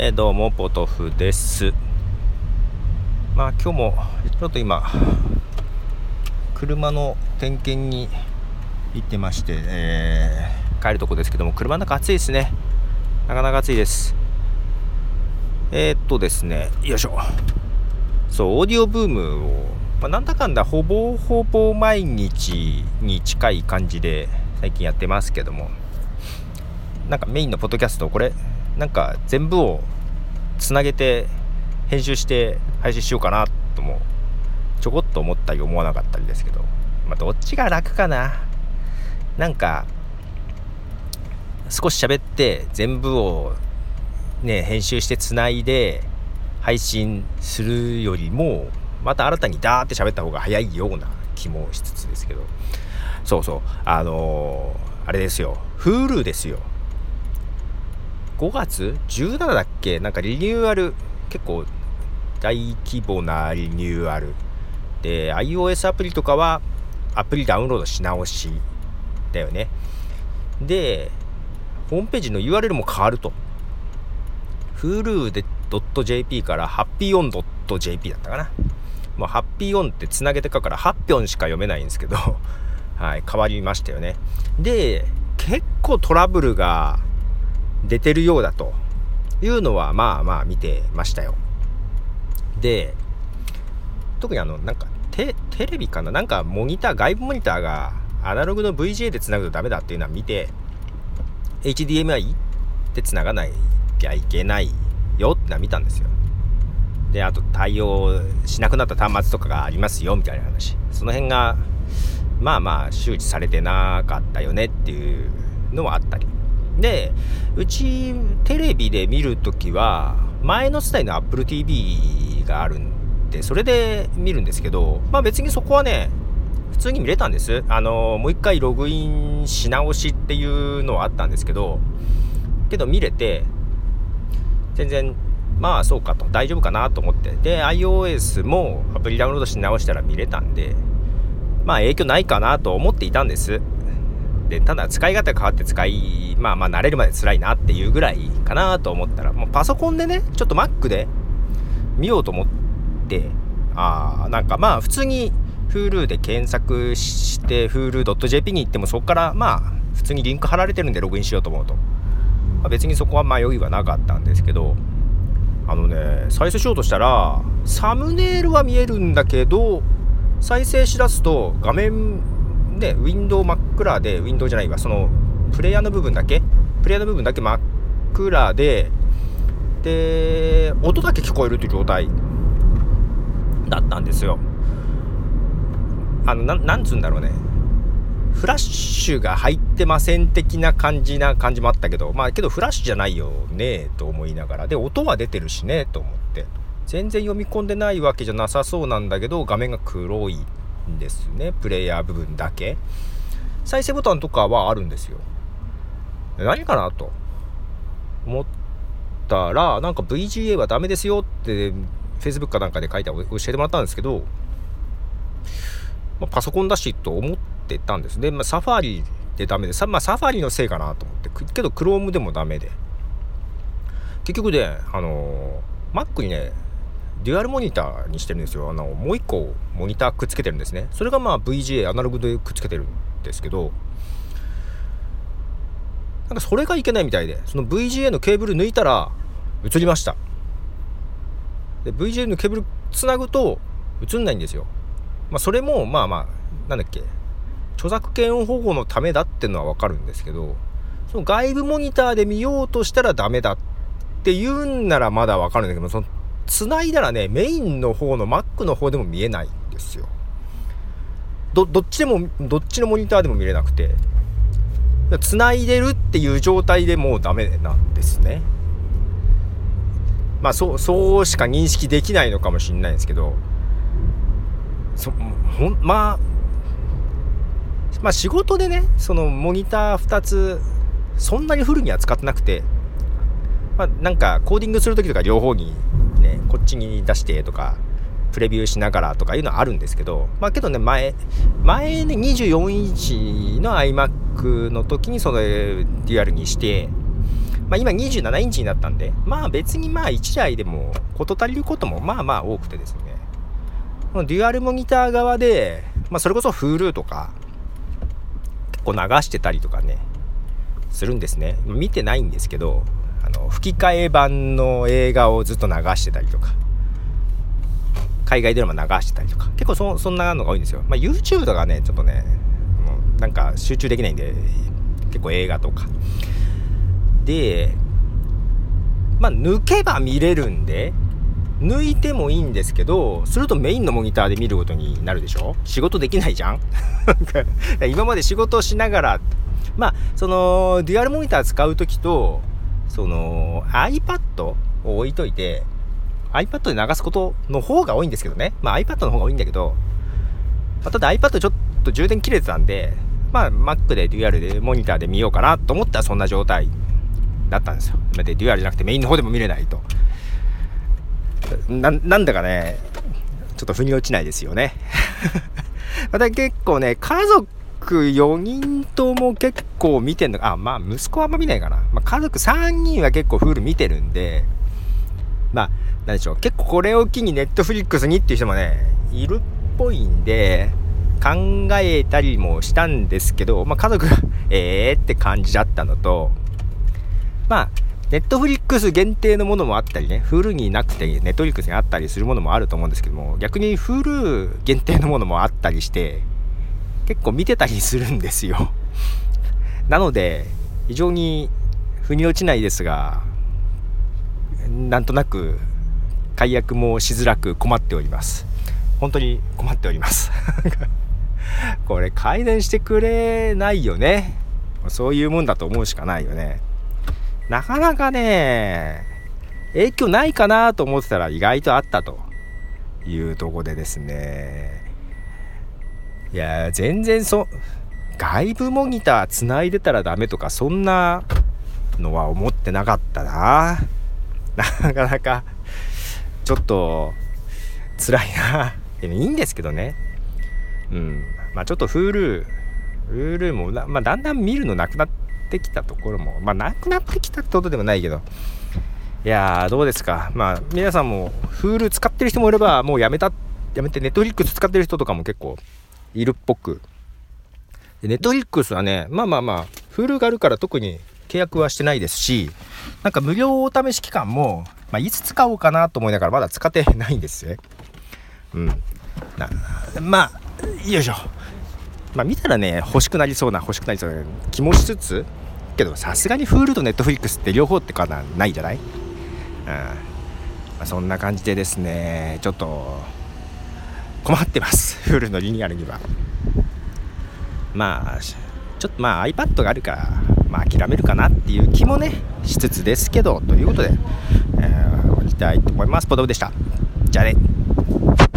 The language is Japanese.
どうもポトフです。今日もちょっと今車の点検に行ってまして、帰るとこですけども、車の中暑いですね。なかなか暑いです。ですね、よいしょ。そうオーディオブームを、なんだかんだほぼ毎日に近い感じで最近やってますけども、なんかメインのポッドキャスト、これなんか全部をつなげて編集して配信しようかなともちょこっと思ったり思わなかったりですけど、どっちが楽かな。なんか少し喋って全部をね編集してつないで配信するよりも、また新たにダーって喋った方が早いような気もしつつですけど、あれですよ、 Hulu ですよ。5月17だっけ、なんかリニューアル、結構大規模なリニューアルで、 iOS アプリとかはアプリダウンロードし直しだよね。でホームページの URL も変わると。 Hulu で .jp からハッピーオン .jp だったかな。ハッピーオンってつなげてかからハッピョンしか読めないんですけどはい、変わりましたよね。で結構トラブルが出てるようだというのは見てましたよ。で特になんかテレビかな、なんかモニター、外部モニターがアナログの VGA でつなぐとダメだっていうのは見て、 HDMI でつながなきゃいけないよってのは見たんですよ。であと対応しなくなった端末とかがありますよみたいな話、その辺が周知されてなかったよねっていうのはあったりで、うちテレビで見るときは前の世代の Apple TV があるんで、それで見るんですけど、別にそこはね普通に見れたんです。もう一回ログインし直しっていうのはあったんですけど見れて、全然そうかと、大丈夫かなと思って、で iOS もアプリダウンロードし直したら見れたんで、影響ないかなと思っていたんです。でただ使い方が変わって慣れるまで辛いなっていうぐらいかなと思ったら、もうパソコンでねちょっと Mac で見ようと思って、なんか普通に Hulu で検索して Hulu.jp に行っても、そこから普通にリンク貼られてるんでログインしようと思うと、別にそこは迷いはなかったんですけど、再生しようとしたらサムネイルは見えるんだけど、再生しだすと画面でウィンドウ真っ暗で、ウィンドウじゃないわ、そのプレイヤーの部分だけ真っ暗で、音だけ聞こえるという状態だったんですよ。なんつうんだろうね、フラッシュが入ってません的な感じもあったけど、けどフラッシュじゃないよねと思いながら、で音は出てるしねと思って、全然読み込んでないわけじゃなさそうなんだけど、画面が黒いんですね、プレイヤー部分だけ。再生ボタンとかはあるんですよ。何かなと思ったら、なんか VGA はダメですよって Facebook かなんかで教えてもらったんですけど、パソコンだしと思ってたんですね。サファリでダメで、サファリのせいかなと思って、けど Chrome でもダメで、結局でMac にねデュアルモニターにしてるんですよ。もう一個モニターくっつけてるんですね。それがVGA アナログでくっつけてるんですけど、なんかそれがいけないみたいで、その VGA のケーブル抜いたら映りました。で VGA のケーブルつなぐと映んないんですよ。それもなんだっけ、著作権保護のためだっていうのは分かるんですけど、その外部モニターで見ようとしたらダメだっていうんならまだ分かるんだけど、その繋いだらねメインの方の Mac の方でも見えないんですよ。どっちのモニターでも見れなくて、繋いでるっていう状態でもうダメなんですね。そうしか認識できないのかもしれないんですけど、仕事でねそのモニター2つそんなにフルには使ってなくて、なんかコーディングするときとか両方にねこっちに出してとかプレビューしながらとかいうのはあるんですけど、けどね前ね24インチの iMac の時にそのデュアルにして今27インチになったんで、別に1台でも事足りることも多くてですね、このデュアルモニター側で、それこそ Hulu とか結構流してたりとかねするんですね。見てないんですけど、吹き替え版の映画をずっと流してたりとか、海外ドラマ流してたりとか、結構そんなのが多いんですよ。YouTube とかねちょっとねなんか集中できないんで、結構映画とかで抜けば見れるんで抜いてもいいんですけど、するとメインのモニターで見ることになるでしょ。仕事できないじゃん今まで仕事をしながらそのデュアルモニター使うときと、その iPad を置いといて iPad で流すことの方が多いんですけどね。iPad の方が多いんだけど、ただ iPad ちょっと充電切れてたんで、Mac でデュアルでモニターで見ようかなと思ったらそんな状態だったんですよ。でデュアルじゃなくてメインの方でも見れないと、なんだかねちょっと腑に落ちないですよねまた結構ね、家族4人とも結構見てんのか、息子はあんま見ないかな。家族3人は結構フル見てるんで、なんでしょう、結構これを機にネットフリックスにっていう人もねいるっぽいんで考えたりもしたんですけど、家族がって感じだったのと、ネットフリックス限定のものもあったりね、Huluになくてネットフリックスにあったりするものもあると思うんですけども、逆に Hulu限定のものもあったりして結構見てたりするんですよ。なので非常に腑に落ちないですが、なんとなく解約もしづらく困っております。本当に困っておりますこれ改善してくれないよね。そういうもんだと思うしかないよね。なかなかね影響ないかなと思ってたら意外とあったというところでですね、いや全然外部モニターつないでたらダメとかそんなのは思ってなかったな。なかなかちょっと辛いな。でもいいんですけどね。ちょっと Hulu もだんだん見るのなくなってきたところもなくなってきたってことでもないけど、いやどうですか。皆さんも Hulu 使ってる人もいれば、もうやめて Netflix 使ってる人とかも結構いるっぽく、Netflix はねHulu があるから特に契約はしてないですし、無料お試し期間も、いつ使おうかなと思いながらまだ使ってないんですね。よいしょ。見たらね欲しくなりそうな気もしつつけど、さすがに Hulu と Netflix って両方ってかないじゃない。そんな感じでですね、ちょっと困ってます。Hulu のリニューアルには。ちょっとiPad があるから諦めるかなっていう気もねしつつですけど、ということで終わりたいと思います。ポドブでした。じゃあね。